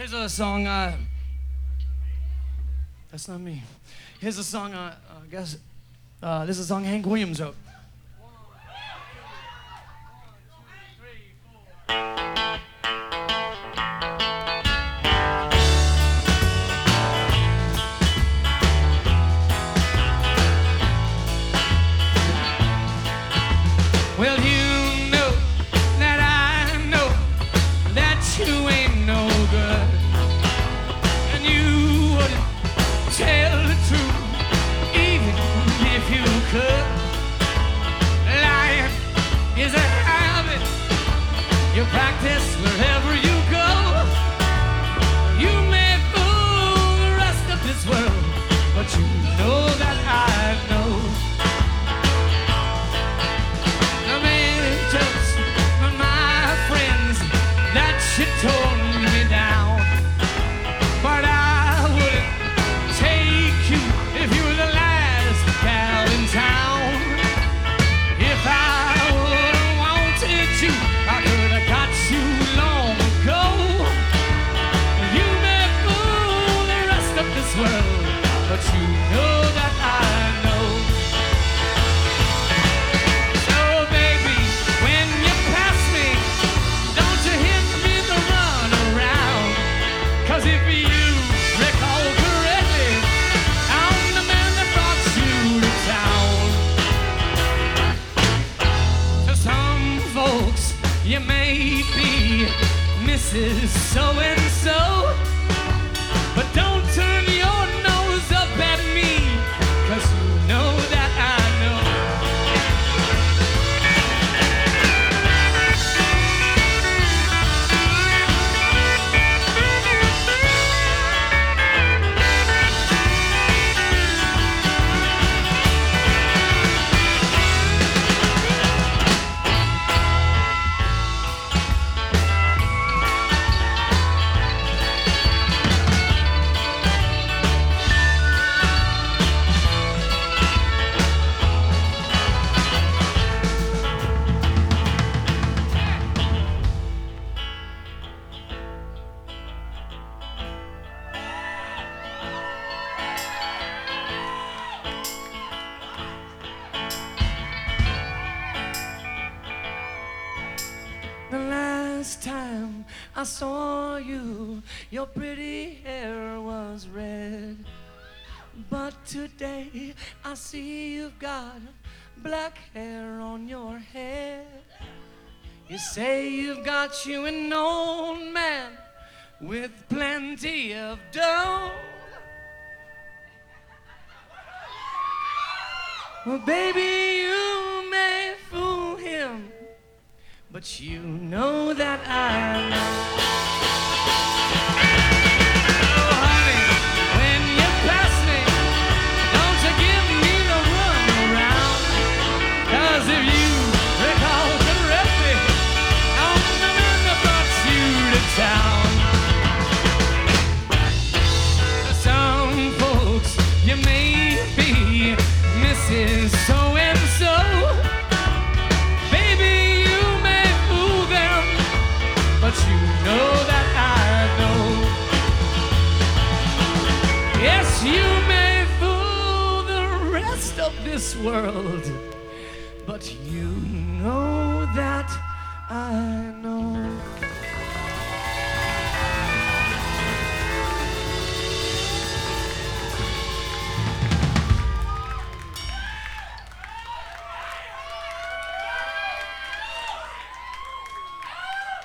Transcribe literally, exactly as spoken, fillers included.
Here's a song, uh, that's not me. Here's a song, uh, I guess, uh, this is a song Hank Williams wrote. Well, you know that I know that you ain't no good, and you wouldn't tell the truth even if you could. Lying is a habit you practice wherever you go. You may fool the rest of this world, but you know that I know. You tore me down, but I wouldn't take you if you were the last gal in town. If I would've wanted you, I could have got you long ago. You may fool the rest of this world, but you know that I know. So baby, when you pass me, don't you hit me. Cause if you recall correctly, I'm the man that brought you to town. To some folks, you may be Missus So-and-so, but don't turn your nose up at me, cause you know that I know. The last time I saw you, your pretty hair was red. But today I see you've got black hair on your head. You say you've got you an old man with plenty of dough. Well, baby, you may fool him, but you know that I know. Oh, honey, when you pass me, don't you give me the run around. Cause if you recall correctly, I'm the man that brought you to town. Some folks, you may be Missus So-and-so, but you know that I know. Yes, you may fool the rest of this world, but you know